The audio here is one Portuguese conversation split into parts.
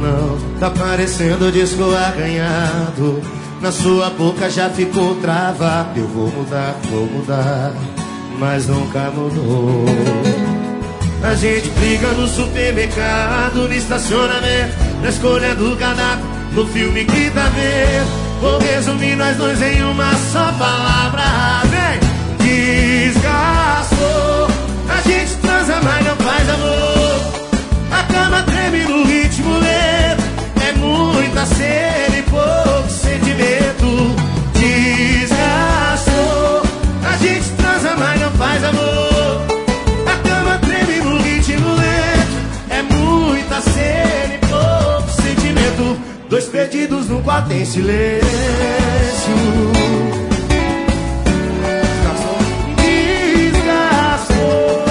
não, tá parecendo disco arranhado. Na sua boca já ficou travado. Eu vou mudar, mas nunca mudou. A gente briga no supermercado, no estacionamento, na escolha do cardápio, no filme que tá vendo. Vou resumir nós dois em uma só palavra. Vem! Desgastou. A gente transa, mas não faz amor. A cama treme no ritmo lento. É muita cena e pouco sentimento. Desgastou. A gente transa, mas não faz amor. A cama treme no ritmo lento. É muita cena e pouco sentimento. Dois perdidos num quarto em silêncio. Desgastou.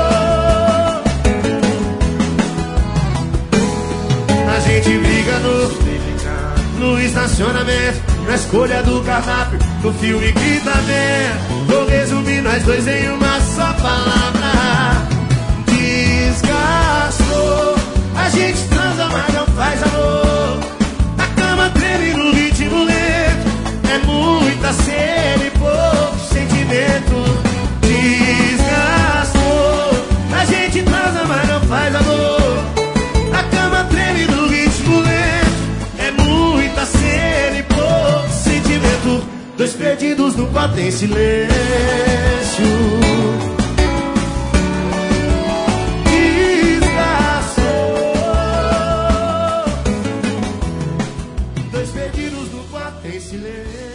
A gente briga no estacionamento, na escolha do cardápio, no filme que tá vendo. Vou resumir nós dois em uma só palavra. Desgastou. A gente transa, mas não faz amor. A cama treme no ritmo lento. É muita cena e pouco sentimento. Desgastou. A gente transa, mas não faz amor. A cama treme no ritmo lento. É muita cena e pouco sentimento. Dois perdidos no quarto em silêncio. Desgastou. Dois perdidos no quarto em silêncio.